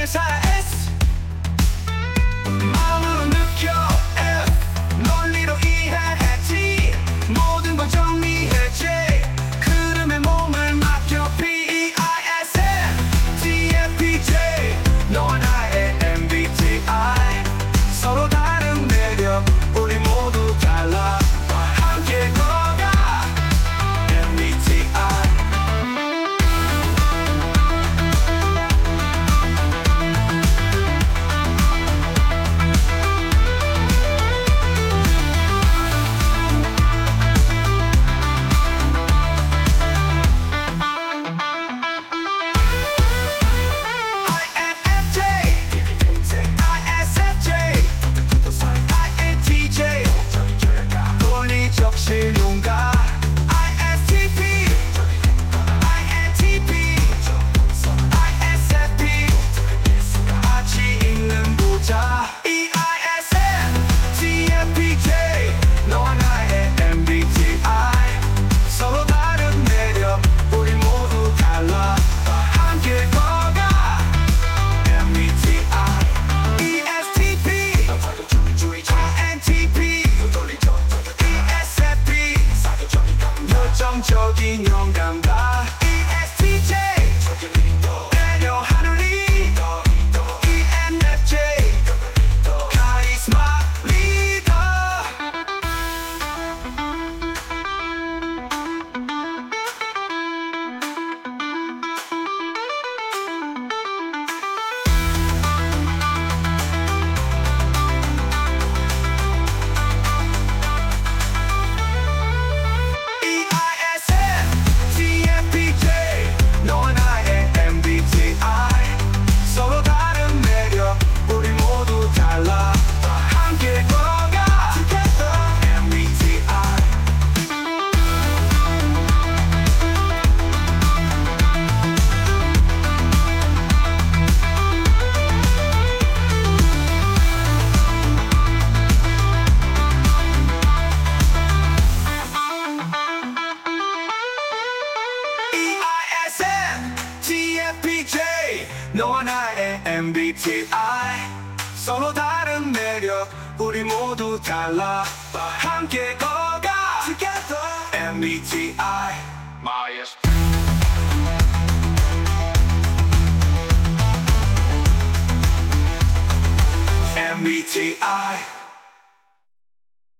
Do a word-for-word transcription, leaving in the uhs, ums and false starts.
살아 S 마음으로 느껴 F 논리로 이해해 T 모든 걸 정리해 J 흐름에 몸을 맡겨 P E I S N T F P J 너와 나의 엠비티아이 서로 다른 매력 우리 모두 달라 함께 걸어가 엠비티아이 실용가 아이 에스 티 피 아이 엔 티 피 아이 에스 에프 피 같이 있는 부자 E I S N T F P J 너와 나의 엠비티아이 서로 다른 매력 우리 모두 달라 함께 걸어가 엠비티아이 E S T P 아이 엔 티 피 열정적인 영감가 E S T J 배려하는 리더 E N F J 카리스마 리더 너와 나의 엠비티아이 서로 다른 매력 우리 모두 달라 함께 걸어가 Together 엠비티아이 마이스 엠비티아이